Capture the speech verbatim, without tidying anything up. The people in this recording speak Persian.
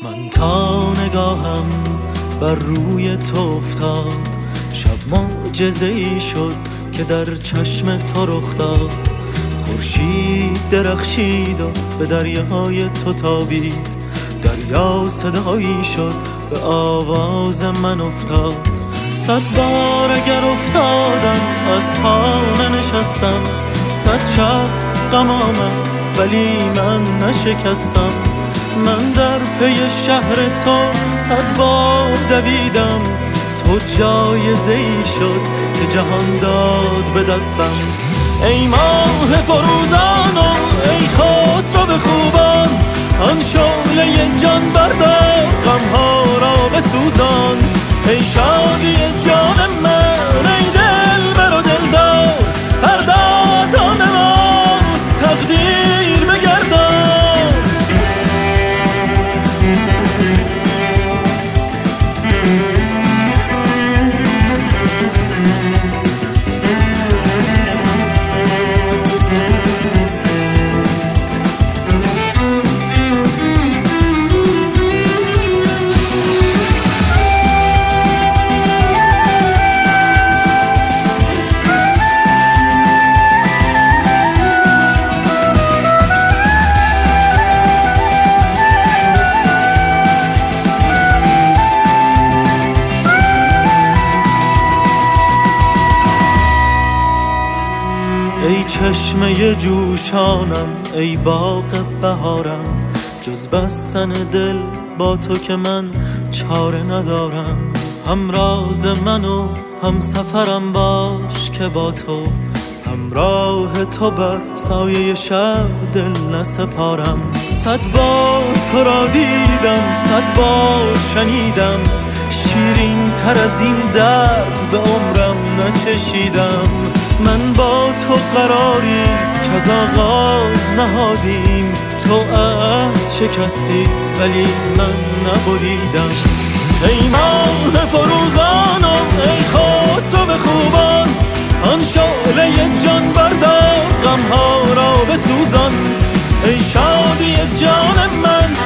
من تا نگاهم بر روی تو افتاد، شب معجزه‌ای شد که در چشم تو رخ داد. خورشید درخشید و به دریای تو تابید، دریا صدایی شد به آواز من افتاد. صد بار اگر افتادم از پا ننشستم، صد شب غم آمد ولی من نشکستم. من در پی شهر تو صد بار دویدم، تو جایزه‌ای شد که جهان داد به دستم. ای ماه فروزان و ای خسرو به خوبان، آن شعله جان بردار غمها را بسوزان. ای شادی جان من ای دلبر و دلدار، فردا از آن ماست تقدیر بگردان. ای چشمه جوشانم ای باغ بهارم، جز بستن دل با تو که من چاره ندارم. همراز من و هم سفرم باش که با تو، همراه تو بر سایه شب دل نسپارم. صد بار تو را دیدم صد بار شنیدم، شیرین تر از این درد به عمرم نچشیدم. من با تو قراریست که از آغاز نهادیم، تو عهد شکستی ولی من نبریدم. ای ماه فروزان و ای خسرو به خوبان، آن شعله جان بردار غمها را بسوزان. ای شادی جان من